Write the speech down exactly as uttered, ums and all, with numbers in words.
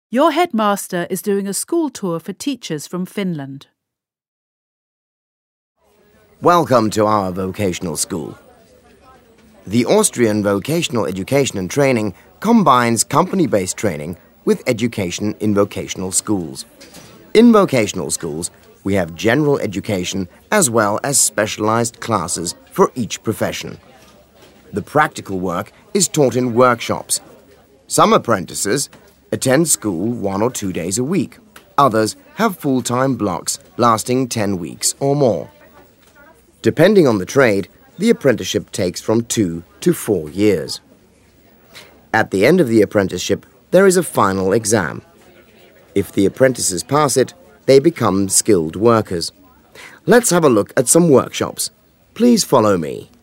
Your headmaster is doing a school tour for teachers from Finland. Welcome to our vocational school. The Austrian Vocational Education and Training combines company-based training with education in vocational schools. In vocational schools, we have general education as well as specialized classes for each profession. The practical work is taught in workshops. Some apprentices attend school one or two days a week. Others have full-time blocks lasting ten weeks or more. Depending on the trade, the apprenticeship takes from two to four years. At the end of the apprenticeship, there is a final exam. If the apprentices pass it, they become skilled workers. Let's have a look at some workshops. Please follow me.